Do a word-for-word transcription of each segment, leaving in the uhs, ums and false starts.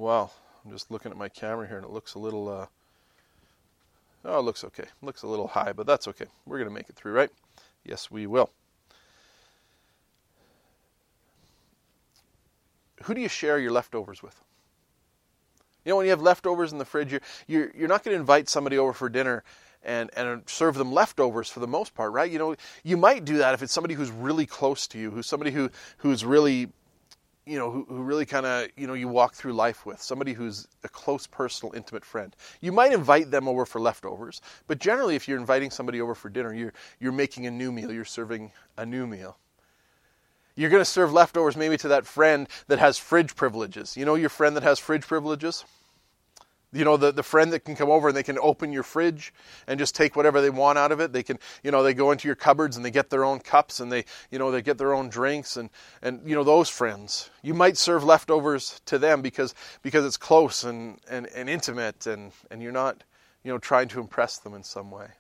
Well, I'm just looking at my camera here and it looks a little, uh, oh, it looks okay. It looks a little high, but that's okay. We're going to make it through, right? Yes, we will. Who do you share your leftovers with? You know, when you have leftovers in the fridge, you're, you're, you're not going to invite somebody over for dinner and, and serve them leftovers for the most part, right? You know, you might do that if it's somebody who's really close to you, who's somebody who who's really, you know, who, who really kind of, you know, you walk through life with, somebody who's a close, personal, intimate friend. You might invite them over for leftovers, but generally if you're inviting somebody over for dinner, you're you're making a new meal, you're serving a new meal. You're going to serve leftovers maybe to that friend that has fridge privileges. You know your friend that has fridge privileges? You know, the, the friend that can come over and they can open your fridge and just take whatever they want out of it. They can, you know, they go into your cupboards and they get their own cups and they, you know, they get their own drinks and, and you know, those friends. You might serve leftovers to them because because it's close and, and, and intimate and, and you're not, you know, trying to impress them in some way.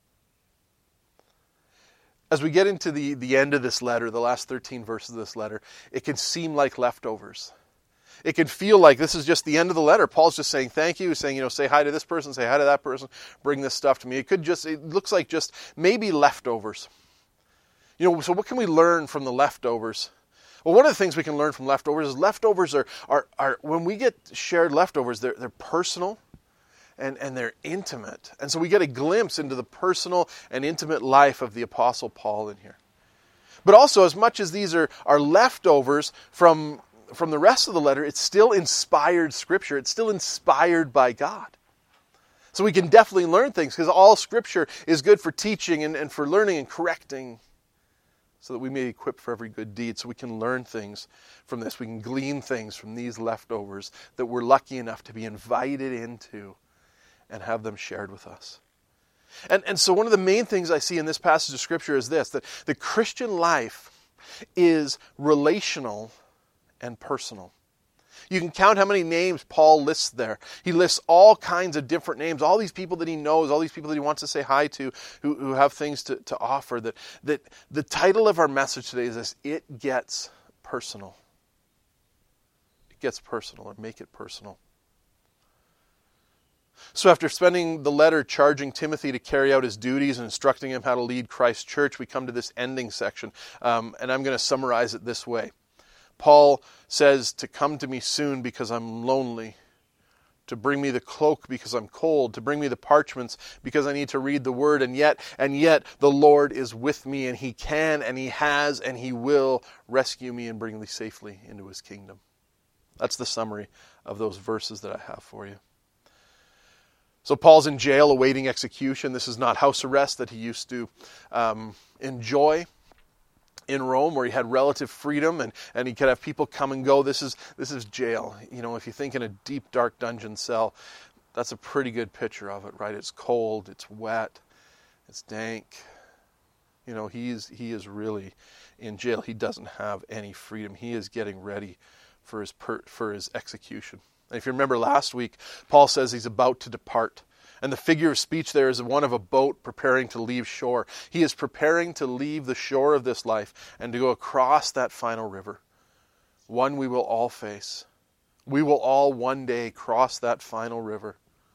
As we get into the, the end of this letter, the last thirteen verses of this letter, it can seem like leftovers. It can feel like this is just the end of the letter. Paul's just saying thank you, saying, you know, say hi to this person, say hi to that person, bring this stuff to me. It could just, it looks like just maybe leftovers. You know, so what can we learn from the leftovers? Well, one of the things we can learn from leftovers is leftovers are, are, are when we get shared leftovers, they're, they're personal. And, and they're intimate. And so we get a glimpse into the personal and intimate life of the Apostle Paul in here. But also, as much as these are, are leftovers from, from the rest of the letter, it's still inspired Scripture. It's still inspired by God. So we can definitely learn things because all Scripture is good for teaching and, and for learning and correcting so that we may be equipped for every good deed. So we can learn things from this. We can glean things from these leftovers that we're lucky enough to be invited into and have them shared with us. And, and so one of the main things I see in this passage of Scripture is this, that the Christian life is relational and personal. You can count how many names Paul lists there. He lists all kinds of different names, all these people that he knows, all these people that he wants to say hi to, who, who have things to, to offer. That, that the title of our message today is this, It Gets Personal. It gets personal, or make it personal. So after spending the letter charging Timothy to carry out his duties and instructing him how to lead Christ's church, we come to this ending section, um, and I'm going to summarize it this way. Paul says to come to me soon because I'm lonely, to bring me the cloak because I'm cold, to bring me the parchments because I need to read the word, and yet, and yet the Lord is with me, and he can, and he has, and he will rescue me and bring me safely into his kingdom. That's the summary of those verses that I have for you. So Paul's in jail awaiting execution. This is not house arrest that he used to um, enjoy in Rome, where he had relative freedom and, and he could have people come and go. This is this is jail. You know, if you think in a deep, dark dungeon cell, that's a pretty good picture of it, right? It's cold, it's wet, it's dank. You know, he's he is really in jail. He doesn't have any freedom. He is getting ready for his per, for his execution. And if you remember last week, Paul says he's about to depart. And the figure of speech there is one of a boat preparing to leave shore. He is preparing to leave the shore of this life and to go across that final river. One we will all face. We will all one day cross that final river.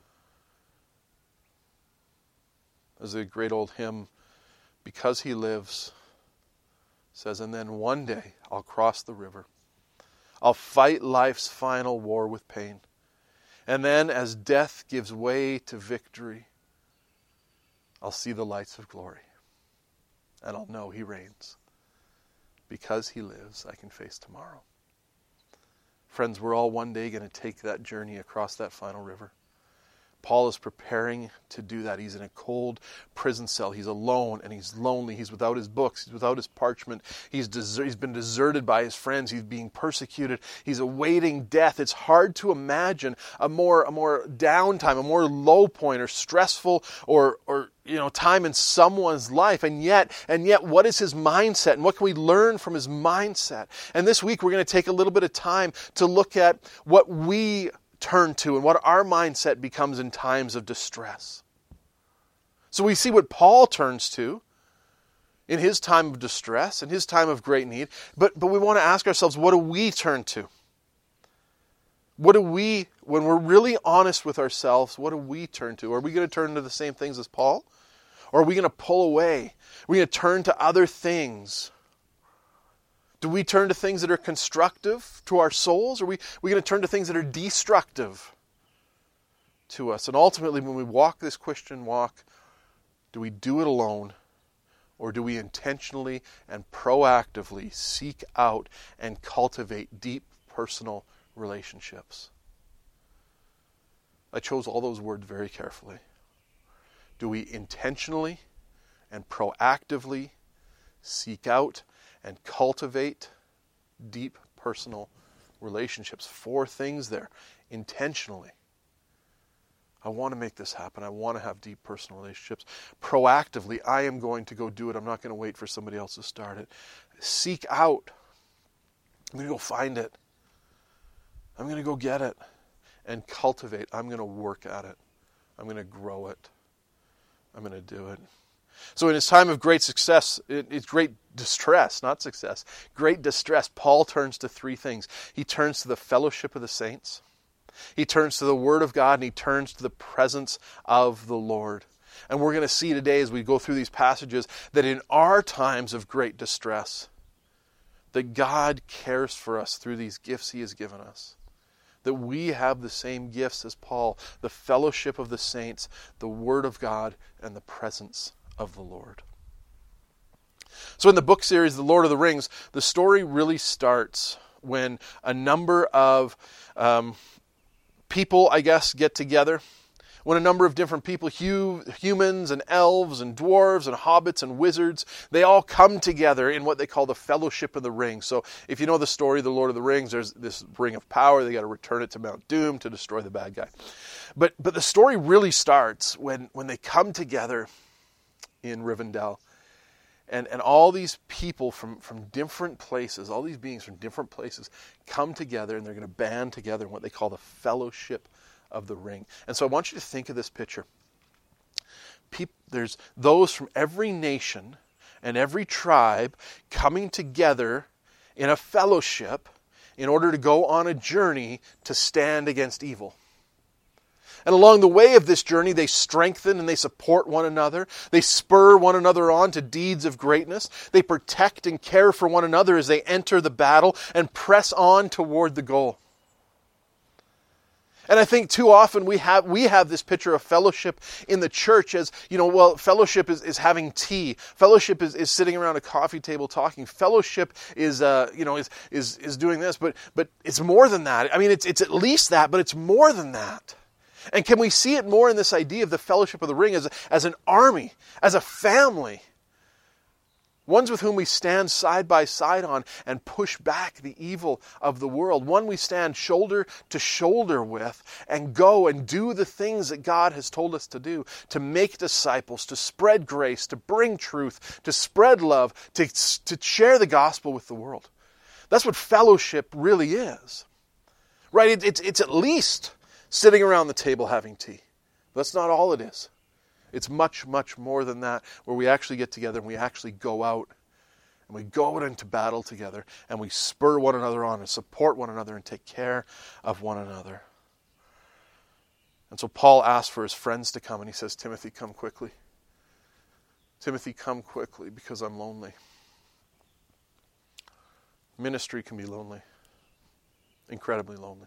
As the great old hymn, Because He Lives, says, and then one day I'll cross the river. I'll fight life's final war with pain. And then as death gives way to victory, I'll see the lights of glory. And I'll know He reigns. Because He lives, I can face tomorrow. Friends, we're all one day going to take that journey across that final river. Paul is preparing to do that. He's in a cold prison cell. He's alone and he's lonely. He's without his books. He's without his parchment. He's deser- he's been deserted by his friends. He's being persecuted. He's awaiting death. It's hard to imagine a more a more downtime, a more low point or stressful or or you know time in someone's life. And yet, and yet, what is his mindset? And what can we learn from his mindset? And this week we're going to take a little bit of time to look at what we turn to and what our mindset becomes in times of distress. So we see what Paul turns to in his time of distress, in his time of great need, but, but we want to ask ourselves, what do we turn to? What do we, when we're really honest with ourselves, what do we turn to? Are we going to turn to the same things as Paul? Or are we going to pull away? Are we going to turn to other things? Do we turn to things that are constructive to our souls? Or are we, are we going to turn to things that are destructive to us? And ultimately, when we walk this Christian walk, do we do it alone? Or do we intentionally and proactively seek out and cultivate deep personal relationships? I chose all those words very carefully. Do we intentionally and proactively seek out and cultivate deep personal relationships? Four things there. Intentionally. I want to make this happen. I want to have deep personal relationships. Proactively, I am going to go do it. I'm not going to wait for somebody else to start it. Seek out. I'm going to go find it. I'm going to go get it. And cultivate. I'm going to work at it. I'm going to grow it. I'm going to do it. So in his time of great success, it's great distress, not success, great distress, Paul turns to three things. He turns to the fellowship of the saints. He turns to the Word of God, and he turns to the presence of the Lord. And we're going to see today as we go through these passages that in our times of great distress, that God cares for us through these gifts he has given us. That we have the same gifts as Paul, the fellowship of the saints, the Word of God, and the presence of the Lord. So in the book series, The Lord of the Rings, the story really starts when a number of um, people, I guess, get together. When a number of different people, hu- humans and elves and dwarves and hobbits and wizards, they all come together in what they call the Fellowship of the Ring. So if you know the story of the Lord of the Rings, there's this ring of power. They got to return it to Mount Doom to destroy the bad guy. But but the story really starts when, when they come together in Rivendell. And and all these people from, from different places, all these beings from different places come together, and they're going to band together in what they call the Fellowship of the Ring. And so I want you to think of this picture. People, there's those from every nation and every tribe coming together in a fellowship in order to go on a journey to stand against evil. And along the way of this journey, they strengthen and they support one another. They spur one another on to deeds of greatness. They protect and care for one another as they enter the battle and press on toward the goal. And I think too often we have we have this picture of fellowship in the church as, you know, well, fellowship is, is having tea. Fellowship is, is sitting around a coffee table talking. Fellowship is, uh, you know, is, is is doing this. But but it's more than that. I mean, it's it's at least that, but it's more than that. And can we see it more in this idea of the Fellowship of the Ring as, as an army, as a family? Ones with whom we stand side by side on and push back the evil of the world. One we stand shoulder to shoulder with and go and do the things that God has told us to do. To make disciples, to spread grace, to bring truth, to spread love, to, to share the gospel with the world. That's what fellowship really is. Right? It, it's, it's at least sitting around the table having tea. That's not all it is. It's much, much more than that, where we actually get together and we actually go out and we go out into battle together and we spur one another on and support one another and take care of one another. And so Paul asks for his friends to come, and he says, Timothy, come quickly. Timothy, come quickly because I'm lonely. Ministry can be lonely, incredibly lonely.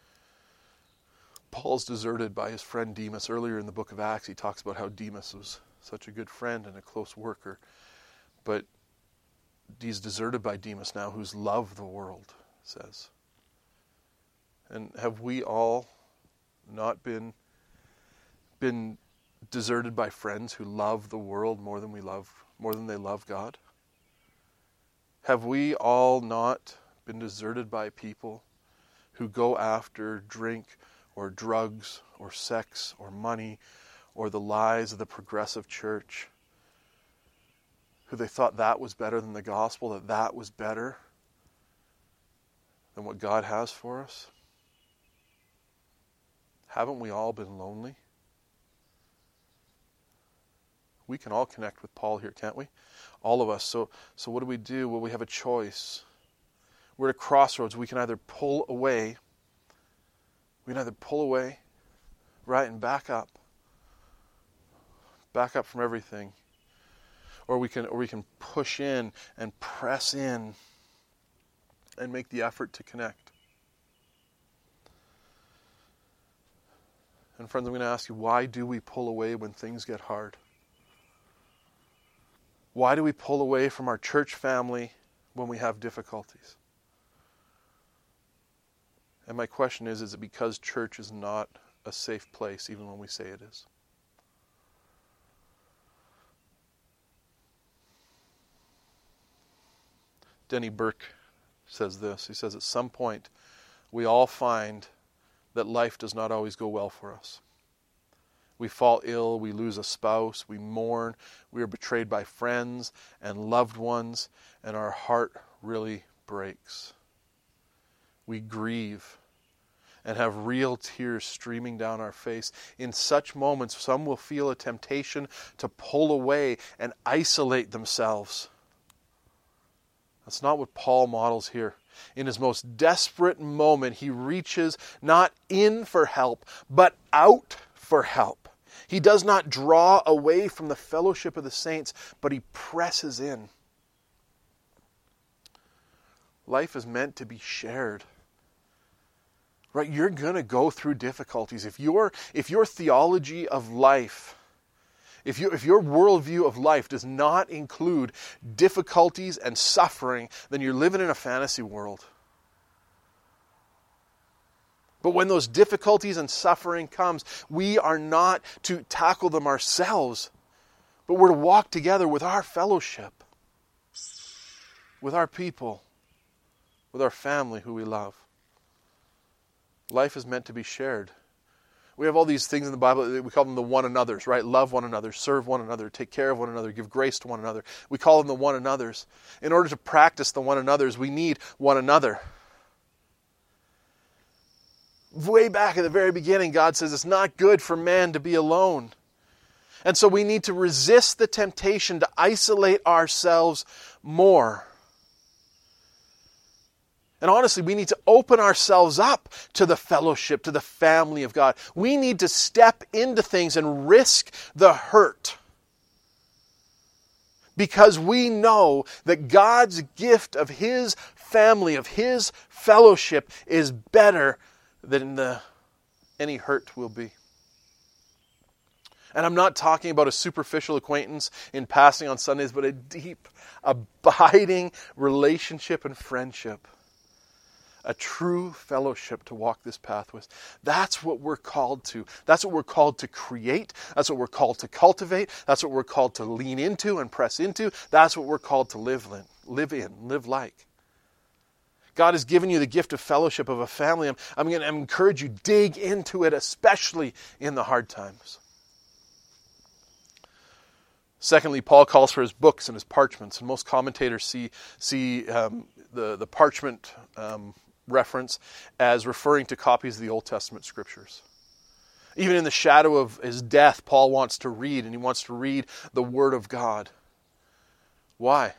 Paul's deserted by his friend Demas. Earlier in the book of Acts, he talks about how Demas was such a good friend and a close worker. But he's deserted by Demas now, who's loved the world, says. And have we all not been, been deserted by friends who love the world more than we love, more than they love God? Have we all not been deserted by people who go after drink or drugs, or sex, or money, or the lies of the progressive church, who they thought that was better than the gospel, that that was better than what God has for us? Haven't we all been lonely? We can all connect with Paul here, can't we? All of us. So, so what do we do? Well, we have a choice. We're at a crossroads. We can either pull away We can either pull away, right, and back up. Back up from everything. Or we can or we can push in and press in and make the effort to connect. And friends, I'm going to ask you, why do we pull away when things get hard? Why do we pull away from our church family when we have difficulties? And my question is, is it because church is not a safe place even when we say it is? Denny Burke says this. He says, at some point, we all find that life does not always go well for us. We fall ill, we lose a spouse, we mourn, we are betrayed by friends and loved ones, and our heart really breaks. We grieve and have real tears streaming down our face. In such moments, some will feel a temptation to pull away and isolate themselves. That's not what Paul models here. In his most desperate moment, he reaches not in for help, but out for help. He does not draw away from the fellowship of the saints, but he presses in. Life is meant to be shared. Right? You're going to go through difficulties. If your if your theology of life, if you if your worldview of life does not include difficulties and suffering, then you're living in a fantasy world. But when those difficulties and suffering comes, we are not to tackle them ourselves, but we're to walk together with our fellowship, with our people, with our family who we love. Life is meant to be shared. We have all these things in the Bible, we call them the one another's, right? Love one another, serve one another, take care of one another, give grace to one another. We call them the one another's. In order to practice the one another's, we need one another. Way back at the very beginning, God says it's not good for man to be alone. And so we need to resist the temptation to isolate ourselves more. And honestly, we need to open ourselves up to the fellowship, to the family of God. We need to step into things and risk the hurt. Because we know that God's gift of His family, of His fellowship, is better than the, any hurt will be. And I'm not talking about a superficial acquaintance in passing on Sundays, but a deep, abiding relationship and friendship. A true fellowship to walk this path with. That's what we're called to. That's what we're called to create. That's what we're called to cultivate. That's what we're called to lean into and press into. That's what we're called to live in, live in, live like. God has given you the gift of fellowship of a family. I'm, I'm going to encourage you, dig into it, especially in the hard times. Secondly, Paul calls for his books and his parchments. And most commentators see, see um, the, the parchment um, reference as referring to copies of the Old Testament scriptures. Even in the shadow of his death, Paul wants to read, and he wants to read the Word of God. Why?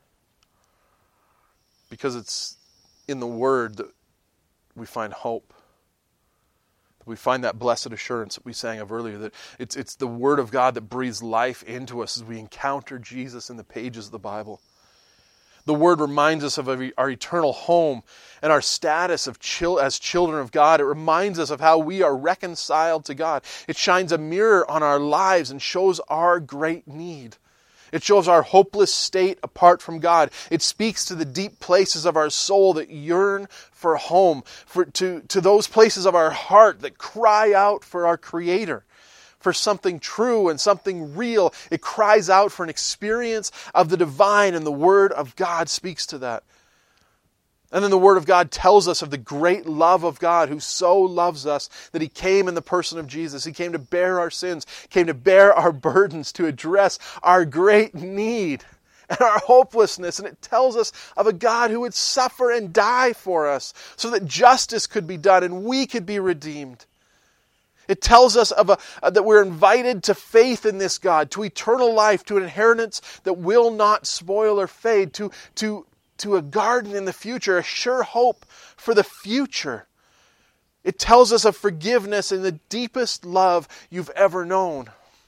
Because it's in the Word that we find hope. We find that blessed assurance that we sang of earlier, that it's, it's the Word of God that breathes life into us as we encounter Jesus in the pages of the Bible. The Word reminds us of our eternal home and our status of chil- as children of God. It reminds us of how we are reconciled to God. It shines a mirror on our lives and shows our great need. It shows our hopeless state apart from God. It speaks to the deep places of our soul that yearn for home, for to, to those places of our heart that cry out for our Creator, for something true and something real. It cries out for an experience of the divine, and the Word of God speaks to that. And then the Word of God tells us of the great love of God, who so loves us that He came in the person of Jesus. He came to bear our sins, came to bear our burdens, to address our great need and our hopelessness. And it tells us of a God who would suffer and die for us so that justice could be done and we could be redeemed. It tells us of a, uh, that we're invited to faith in this God, to eternal life, to an inheritance that will not spoil or fade, to, to to a garden in the future, a sure hope for the future. It tells us of forgiveness and the deepest love you've ever known.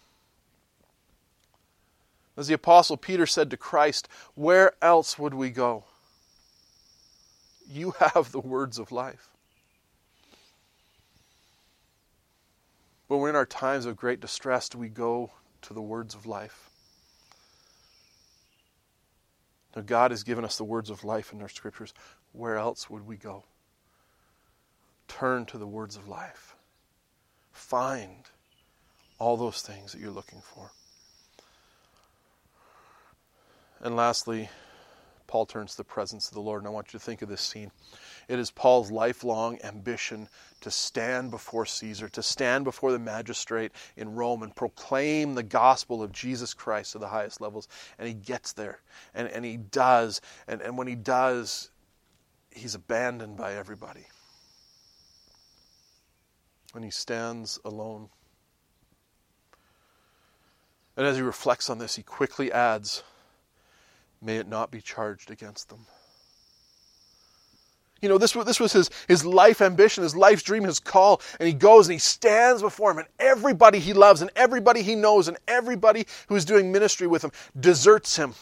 As the Apostle Peter said to Christ, where else would we go? You have the words of life. When we're in our times of great distress, do we go to the words of life? Now, God has given us the words of life in our scriptures. Where else would we go? Turn to the words of life. Find all those things that you're looking for. And lastly, Paul turns to the presence of the Lord, and I want you to think of this scene. It is Paul's lifelong ambition to stand before Caesar, to stand before the magistrate in Rome and proclaim the gospel of Jesus Christ to the highest levels. And he gets there, and, and he does. And, and when he does, he's abandoned by everybody. And he stands alone. And as he reflects on this, he quickly adds, may it not be charged against them. You know, this, this was his, his life ambition, his life's dream, his call. And he goes and he stands before him. And everybody he loves and everybody he knows and everybody who is doing ministry with him deserts him.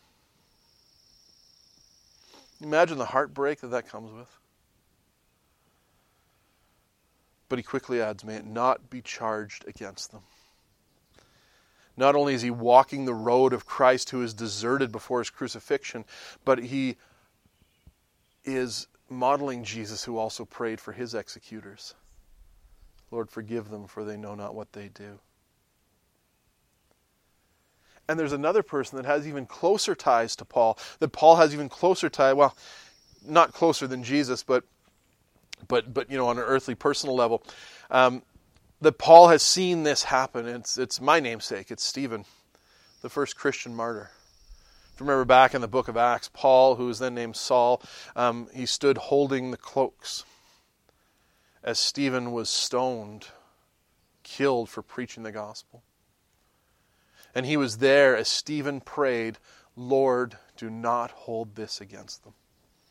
Imagine the heartbreak that that comes with. But he quickly adds, may it not be charged against them. Not only is he walking the road of Christ who is deserted before his crucifixion, but he is modeling Jesus who also prayed for his executors. Lord, forgive them, for they know not what they do. And there's another person that has even closer ties to Paul, that Paul has even closer tie, well, not closer than Jesus, but but but you know, on an earthly personal level. Um, that Paul has seen this happen. It's it's my namesake. It's Stephen, the first Christian martyr. If you remember back in the book of Acts, Paul, who was then named Saul, um, he stood holding the cloaks as Stephen was stoned, killed for preaching the gospel. And he was there as Stephen prayed, Lord, do not hold this against them.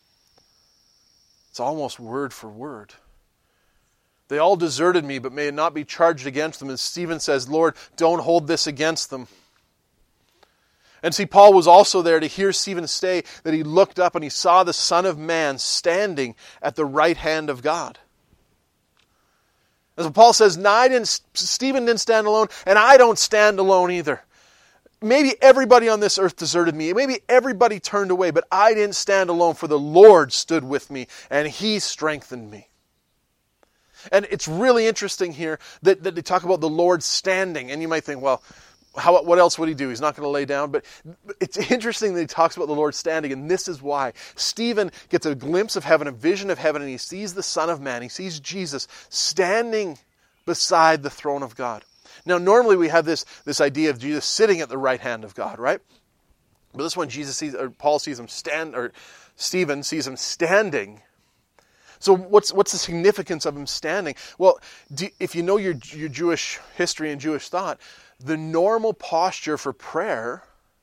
It's almost word for word. They all deserted me, but may it not be charged against them. And Stephen says, Lord, don't hold this against them. And see, Paul was also there to hear Stephen say that he looked up and he saw the Son of Man standing at the right hand of God. And so Paul says, no, I didn't, Stephen didn't stand alone, and I don't stand alone either. Maybe everybody on this earth deserted me. Maybe everybody turned away, but I didn't stand alone, for the Lord stood with me, and He strengthened me. And it's really interesting here that, that they talk about the Lord standing. And you might think, well, how, what else would He do? He's not going to lay down. But it's interesting that He talks about the Lord standing. And this is why. Stephen gets a glimpse of heaven, a vision of heaven, and he sees the Son of Man. He sees Jesus standing beside the throne of God. Now, normally we have this, this idea of Jesus sitting at the right hand of God, right? But this one, Jesus sees, or Paul sees him stand, or Stephen sees him standing. So what's what's the significance of him standing? Well, do, if you know your your Jewish history and Jewish thought, the normal posture for prayer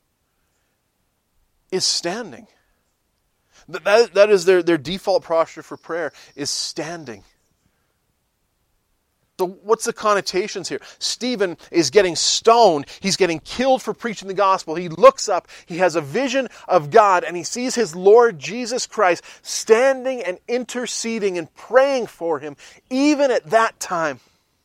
is standing. That, that is their, their default posture for prayer, is standing. So what's the connotations here? Stephen is getting stoned. He's getting killed for preaching the gospel. He looks up. He has a vision of God, and he sees his Lord Jesus Christ standing and interceding and praying for him, even at that time.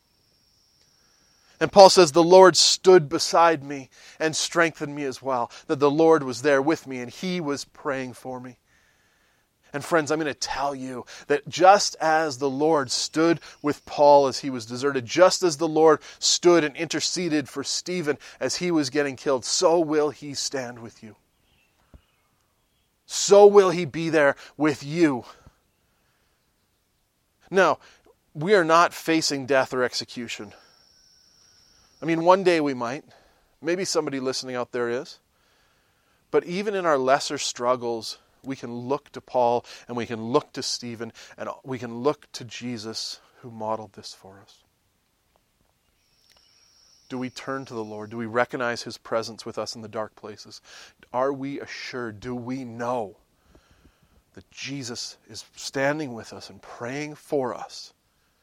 And Paul says, the Lord stood beside me and strengthened me as well. That the Lord was there with me, and He was praying for me. And friends, I'm going to tell you that just as the Lord stood with Paul as he was deserted, just as the Lord stood and interceded for Stephen as he was getting killed, so will He stand with you. So will He be there with you. Now, we are not facing death or execution. I mean, one day we might. Maybe somebody listening out there is. But even in our lesser struggles, we can look to Paul and we can look to Stephen and we can look to Jesus who modeled this for us. Do we turn to the Lord? Do we recognize His presence with us in the dark places? Are we assured? Do we know that Jesus is standing with us and praying for us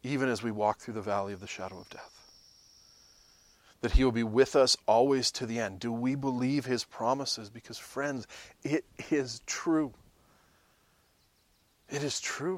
even as we walk through the valley of the shadow of death. That he will be with us always to the end. Do we believe his promises? Because friends, it is true. It is true.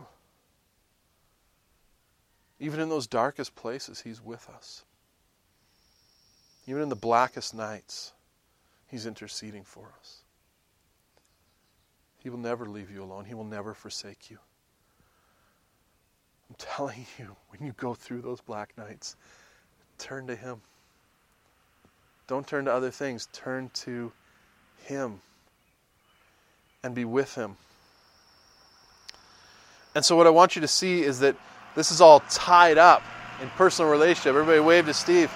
Even in those darkest places, he's with us. Even in the blackest nights, he's interceding for us. He will never leave you alone. He will never forsake you. I'm telling you, when you go through those black nights, turn to him. Don't turn to other things. Turn to him and be with him. And so what I want you to see is that this is all tied up in personal relationship. Everybody wave to Steve.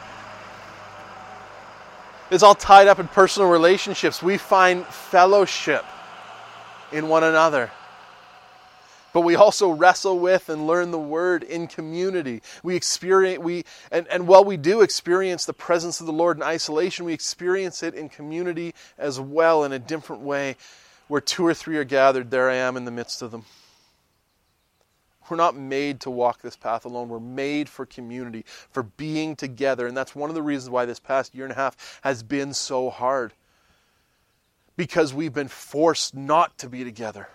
It's all tied up in personal relationships. We find fellowship in one another. But we also wrestle with and learn the word in community. We experience we and, and while we do experience the presence of the Lord in isolation, we experience it in community as well in a different way. Where two or three are gathered, there I am in the midst of them. We're not made to walk this path alone. We're made for community, for being together. And that's one of the reasons why this past year and a half has been so hard. Because we've been forced not to be together.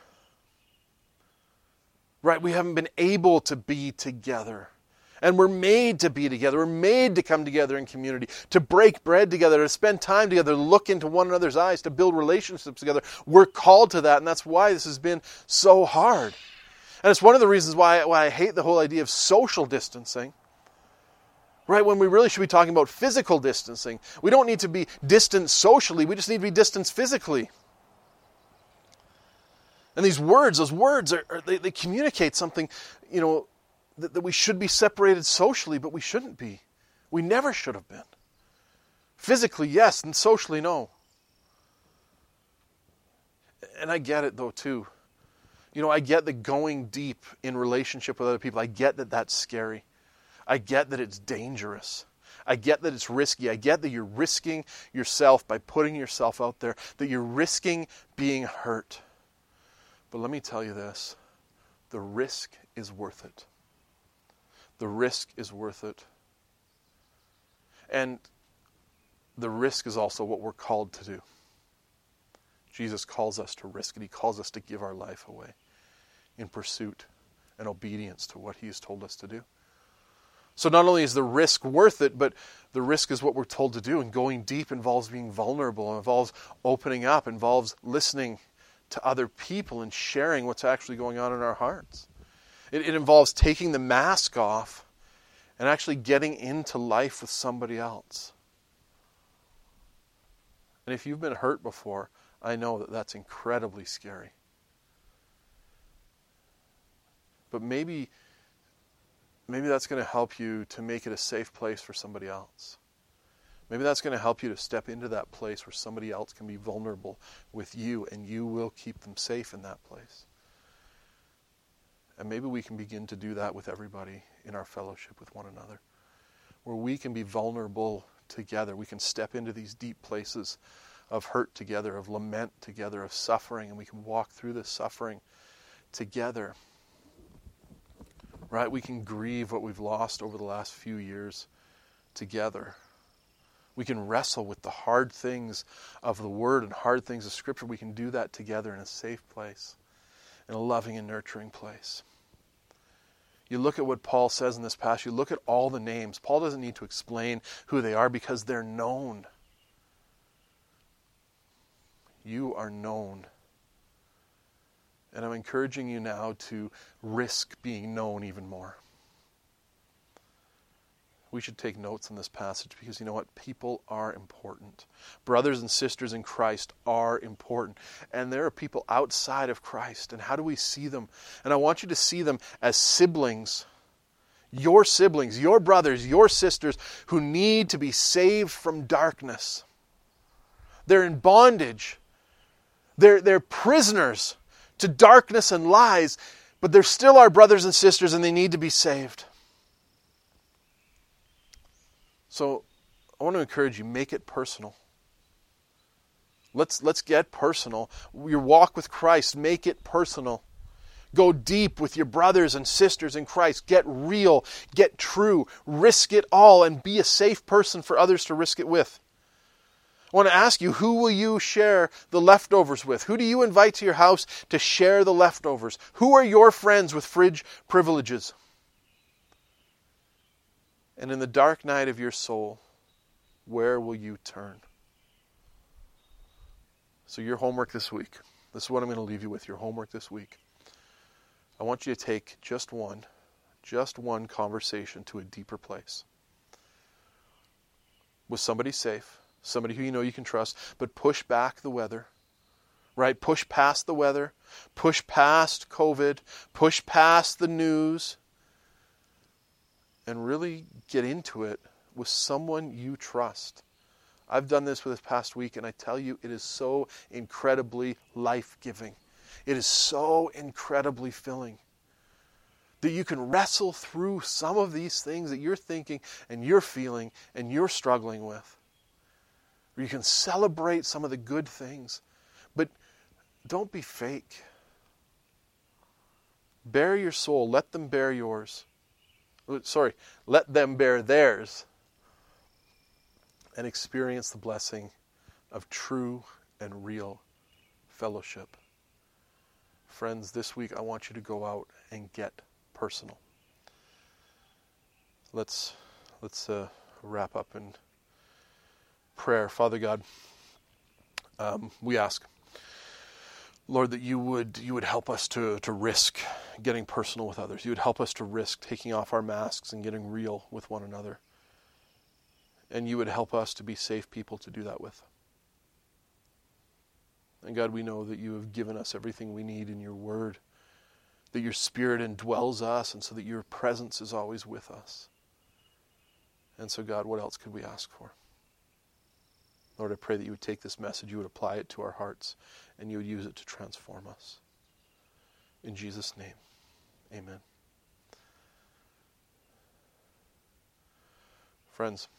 Right? We haven't been able to be together. And we're made to be together. We're made to come together in community, to break bread together, to spend time together, to look into one another's eyes, to build relationships together. We're called to that, and that's why this has been so hard. And it's one of the reasons why, why I hate the whole idea of social distancing. Right? When we really should be talking about physical distancing. We don't need to be distant socially. We just need to be distant physically. And these words, those words, are, are they, they communicate something, you know, that, that we should be separated socially, but we shouldn't be. We never should have been. Physically, yes, and socially, no. And I get it, though, too. You know, I get that going deep in relationship with other people, I get that that's scary. I get that it's dangerous. I get that it's risky. I get that you're risking yourself by putting yourself out there, that you're risking being hurt. But let me tell you this, the risk is worth it. The risk is worth it. And the risk is also what we're called to do. Jesus calls us to risk it. He calls us to give our life away in pursuit and obedience to what he has told us to do. So not only is the risk worth it, but the risk is what we're told to do. And going deep involves being vulnerable, involves opening up, involves listening to other people and sharing what's actually going on in our hearts. It, it involves taking the mask off and actually getting into life with somebody else. And if you've been hurt before, I know that that's incredibly scary. But maybe, maybe that's going to help you to make it a safe place for somebody else. Maybe that's going to help you to step into that place where somebody else can be vulnerable with you, and you will keep them safe in that place. And maybe we can begin to do that with everybody in our fellowship with one another, where we can be vulnerable together. We can step into these deep places of hurt together, of lament together, of suffering, and we can walk through this suffering together. Right? We can grieve what we've lost over the last few years together. We can wrestle with the hard things of the Word and hard things of Scripture. We can do that together in a safe place, in a loving and nurturing place. You look at what Paul says in this passage. You look at all the names. Paul doesn't need to explain who they are because they're known. You are known. And I'm encouraging you now to risk being known even more. We should take notes on this passage because you know what? People are important. Brothers and sisters in Christ are important. And there are people outside of Christ. And how do we see them? And I want you to see them as siblings. Your siblings, your brothers, your sisters who need to be saved from darkness. They're in bondage. They're, they're prisoners to darkness and lies. But they're still our brothers and sisters and they need to be saved. So I want to encourage you, make it personal. Let's let's get personal. Your walk with Christ, make it personal. Go deep with your brothers and sisters in Christ. Get real. Get true. Risk it all and be a safe person for others to risk it with. I want to ask you, who will you share the leftovers with? Who do you invite to your house to share the leftovers? Who are your friends with fridge privileges? And in the dark night of your soul, where will you turn? So your homework this week. This is what I'm going to leave you with, your homework this week. I want you to take just one, just one conversation to a deeper place. With somebody safe, somebody who you know you can trust, but push back the weather, right? Push past the weather, push past COVID, push past the news, and really get into it with someone you trust. I've done this for this past week, and I tell you, it is so incredibly life-giving. It is so incredibly filling that you can wrestle through some of these things that you're thinking and you're feeling and you're struggling with. Or you can celebrate some of the good things, but don't be fake. Bare your soul. Let them bear yours. Sorry, let them bear theirs. And experience the blessing of true and real fellowship. Friends, this week I want you to go out and get personal. Let's let's uh, wrap up in prayer. Father God, um, we ask, Lord, that you would you would help us to to risk getting personal with others. You would help us to risk taking off our masks and getting real with one another. And you would help us to be safe people to do that with. And God, we know that you have given us everything we need in your word, that your Spirit indwells us, and so that your presence is always with us. And so, God, what else could we ask for? Lord, I pray that you would take this message, you would apply it to our hearts, and you would use it to transform us. In Jesus' name, amen. Friends,